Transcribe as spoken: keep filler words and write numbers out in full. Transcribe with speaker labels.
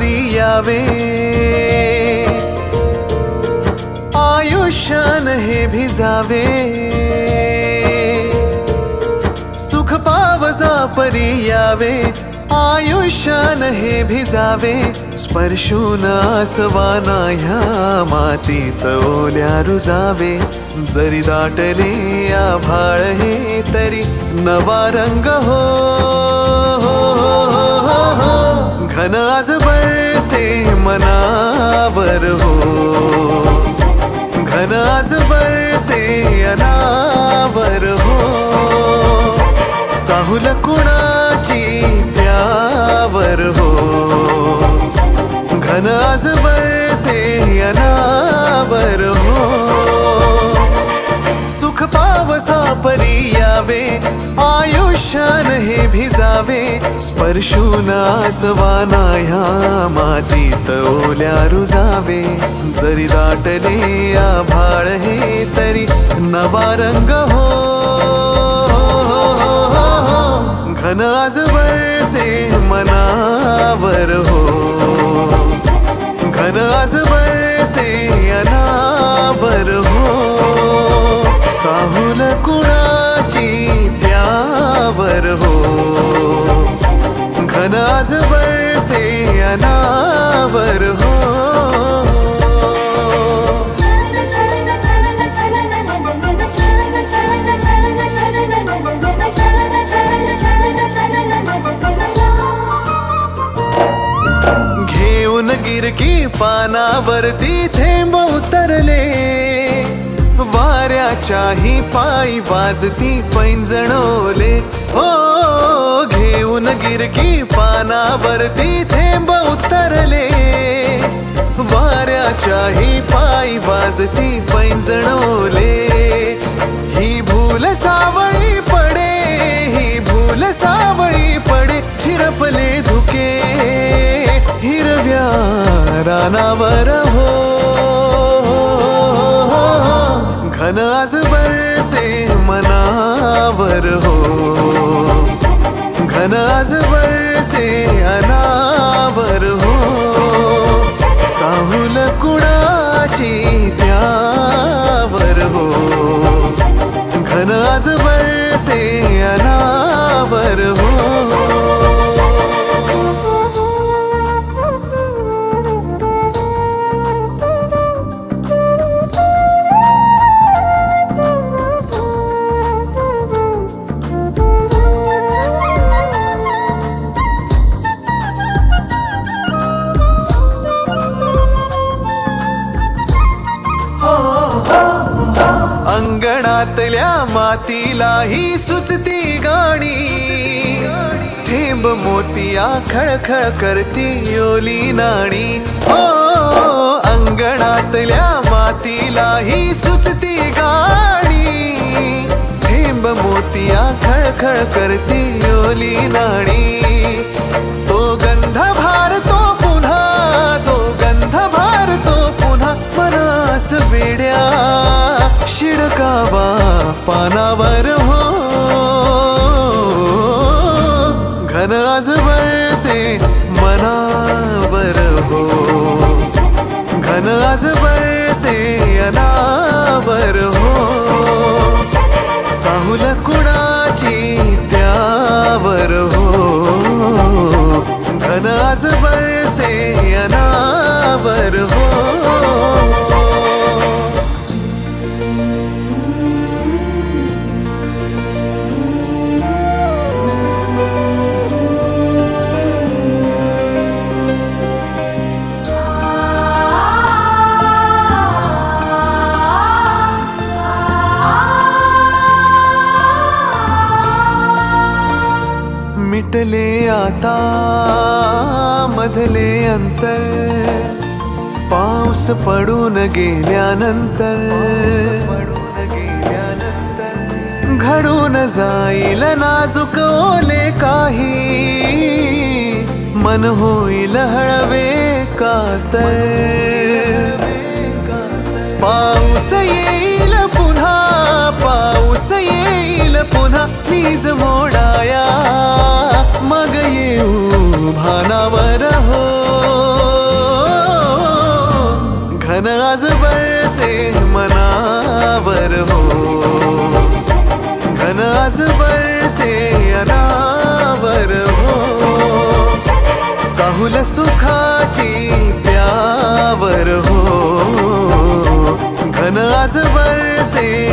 Speaker 1: परी यावे, आयुष्यान हे भिजावे, सुख पावजा परी यावे, आयुष्यान हे भिजावे, स्पर्शून आसवाना ह्या मातीत ओल्या रुजावे, जरी दाटले आभाळ हे तरी नवा रंग हो, घन आज बरसे मनावर हो, घन आज बरसे अनावर हो, चाहुल कुणाची त्यावर हो, घन आज बरसे अनावर हो, सुख पावसा परी यावे, आयुष्यान हे भिजावे, स्पर्शून आसवाना ह्या मातीत ओल्या रुजावे, जरी दाटले आभाळ हे तरी नवा रंग हो, घन आज बरसे मनावर हो, घन आज बरसे अनावर हो, चाहुल कुणाची त्यावर हो, घन आज बरसे अनावर हो. घेऊन गिरकी पानावरती थेंब उतरले, वाऱ्याच्याही पायी वाजती पैंजणोले, हो घेऊन गिरकी पानावरती थेंब उतरले, वाऱ्याच्याही पायी वाजती पैंजणोले, ही भूल सावळी पडे, ही भूल सावळी पडे, झिरपले धुके हिरव्या रानावर हो, घन आज बरसे मनावर हो, घन आज बरसे अनावर हो, चाहुल कुणाची त्यावर हो, घन आज बरसे अनावर हो. अंगणातल्या मातीलाही सुचती गाणी, थेंब मोतिया खळखळ करती ओली नाणी, हो अंगणातल्या मातीलाही सुचती गाणी, थेंब मोतिया खळखळ करती ओली नाणी, तो गंध भारतो पुन्हा, तो गंध भारतो पुन्हा, मनास वेड्या शिडकावा पानावर हो, घन आज बरसे मनावर हो, घन आज बरसे अनावर हो, चाहुल कुणाची त्यावर हो, घन आज बरसे अनावर हो. मिटले आता मधले अंतर, पाऊस पडून गेल्यानंतर, घडून जाईल नाजूक ओले काही, मन होईल हळवे कातर, पाऊस येईल पुन्हा, पाऊस येईल पुन्हा, वीज मोडाया मग येऊ भानावर हो, आज बरसे अनावर हो, चाहुल सुखाची त्यावर हो, घन आज बरसे